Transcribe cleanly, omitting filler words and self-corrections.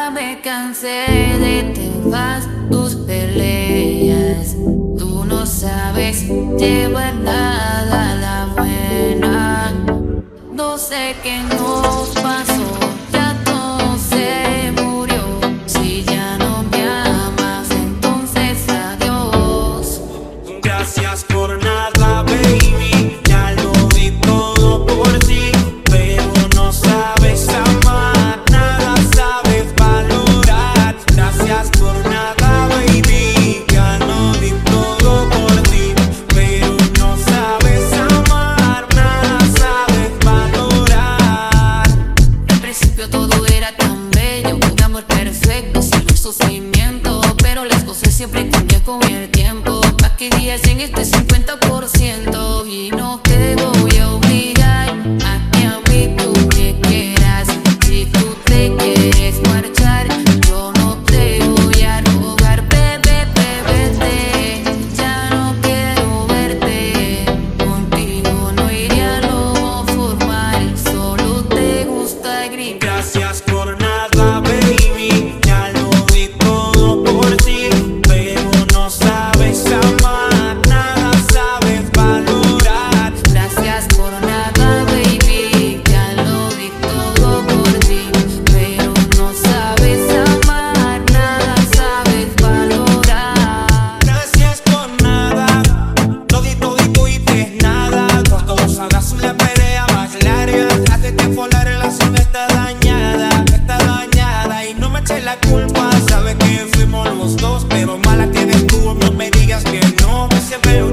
me cansé de todas tus peleas. Tú no sabes llevar nada a la buena. No sé qué nos pasó, ya todo se murió. Si ya no me amas, entonces adiós. Gracias por nada, baby. Ya lo di todo por ti, pero no sabes amar, nada sabes valorar. Gracias por nada, baby. Ya lo di todo por ti, pero no sabes amar, nada sabes valorar. Al principio todo era tan bello, un amor perfecto, sin sufrimiento. Pero las cosas siempre cambian con el tiempo. ¿Pa' qué días en este 50%? Y no te voy a obligar a que a mí tú me quieras. Si tú te quieres marchar, yo no te voy a rogar. Bebé, vete, ya no quiero verte. Contigo no iría a lo formal, solo te gusta gritar. Gracias por nada, baby. Ya lo di todo por ti, pero no sabes amar, nada sabes valorar. Gracias por nada, baby. Ya lo di todo por ti, pero no sabes amar, nada sabes valorar. Gracias por nada, lo di todo y te nada. Por todos hagas una pelea más larga. Hace tiempo la relación está dañada y no me eches la culpa. Sabes que fuimos los dos, pero mala tienes tú. No me digas que no, que siempre